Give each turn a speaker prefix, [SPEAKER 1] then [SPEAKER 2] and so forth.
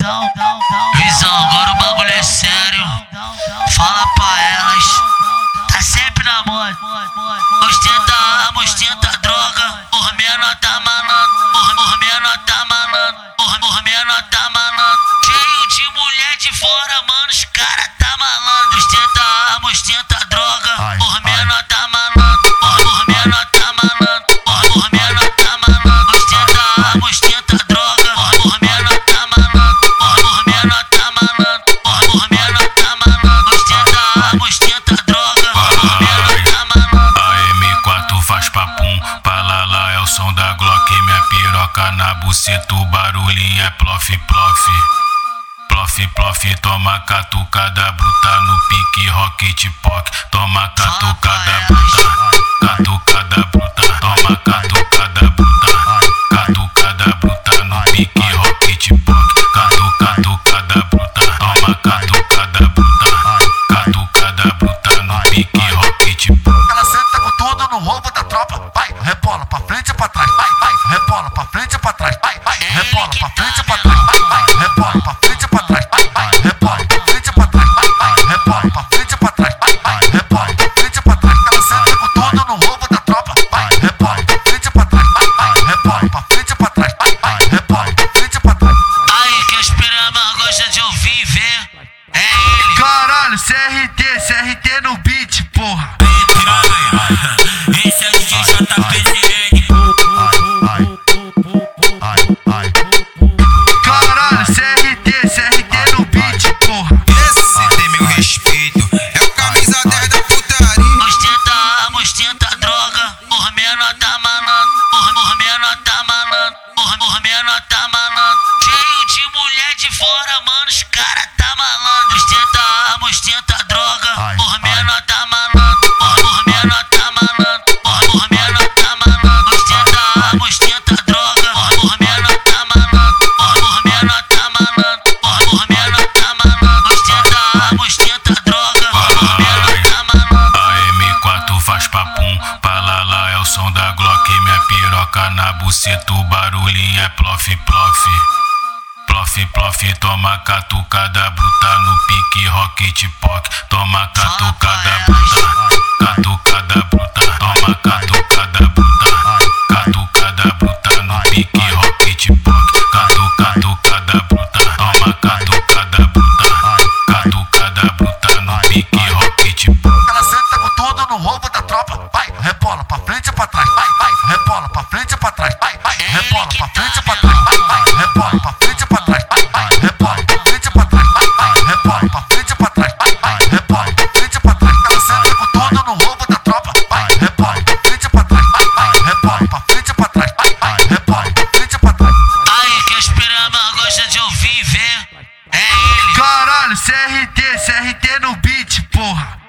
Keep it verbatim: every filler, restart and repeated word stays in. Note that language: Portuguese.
[SPEAKER 1] Visão, agora o bagulho é sério. Fala pra elas, tá sempre na moda. Ostenta arma, ostenta droga. Por menor tá malandro, por, por menor tá malandro, por, por menor tá malandro. Cheio de mulher de fora, mano, os cara tá malandro. Ostenta arma, ostenta droga. Por menor tá malandro, por, por menor tá malandro, por, por menor tá malandro. Ostenta arma, ostenta droga. Por, por menor tá malandro, por, por menor tá malandro, por, por menor tá malandro. Ostenta arma, ostenta droga. Por, por menor tá malandro.
[SPEAKER 2] A M quatro faz papum, palala é o som da Glock. Minha piroca na buceta, o barulhinho é plof, plof. Plof, plof, toma catucada bruta no pique rocket pock. Toma catucada bruta, catucada bruta. Toma catucada bruta, catucada bruta no pique rocket pock. Catu, catucada bruta, toma catucada bruta, catucada bruta no pique rocket pock.
[SPEAKER 3] Ela senta com tudo no roubo da tropa. Vai, rebola pra frente e pra trás. Vai, vai, rebola pra frente e pra trás. Vai, vai, rebola pra frente e pra trás. Vai, vai, rebola pra frente e pra trás. Vai, vai, rebola pra frente e pra trás. Vai, vai, rebola pra frente e pra trás. Vai, vai, rebola pra frente e pra trás. Ela senta com tudo no roubo da tropa. Vai, rebola pra frente e pra trás. Vai, vai, rebola pra frente e pra trás. Vai, vai, rebola pra frente e pra trás.
[SPEAKER 1] Aí que os pirama gosta de ouvir e ver. É ele.
[SPEAKER 3] Caralho, C R T, C R T no beat, porra.
[SPEAKER 4] Esse é o D J J P Z N.
[SPEAKER 3] Caralho, C R T, C R T no beat, porra.
[SPEAKER 4] Esse tem meu respeito, é o camisa dez da putaria.
[SPEAKER 1] Ostenta arma, ostenta droga. Por menor tá malandro, por, por menor tá malandro, por, por menor tá malandro. Cheio de mulher de fora, mano, os cara tá malandro. Ostenta arma, ostenta droga. Por menor tá malandro, por, por menor tá malandro, por, por menor tá malandro. Ostenta arma, ostenta droga. Por, por menor tá malandro, por, por menor tá malandro, por, por menor tá malandro. Ostenta arma, ostenta droga. Por, por menor tá malandro.
[SPEAKER 2] A M quatro faz papum, palala é o som da Glock. Minha piroca na buceta, o barulhinho é plof, plof. Plof, plof, toma catucada bruta no pique rocket pock. Toma catucada bruta, catucada bruta. Toma catucada bruta, catucada bruta no pique rocket pock. Catu, catucada bruta, toma catucada bruta, catucada bruta no pique rocket pock.
[SPEAKER 3] Ela senta com tudo no roubo da tropa. Vai, rebola pra frente e pra trás. Vai, vai, rebola pra frente e pra trás. Vai, vai, rebola pra frente e pra trás. Vai, vai, rebola pra frente e pra trás. Vai, vai, rebola pra frente e pra trás. Vai, vai, rebola pra frente e pra trás. Vai, vai, rebola pra frente e pra trás. Ela senta com tudo no roubo da tropa. Vai, rebola pra frente e pra trás. Vai, vai, rebola pra frente e pra trás. Vai, vai, rebola pra frente e pra trás.
[SPEAKER 1] Aí que os pirama gosta de ouvir e ver. É ele.
[SPEAKER 3] Caralho, C R T, C R T no beat, porra.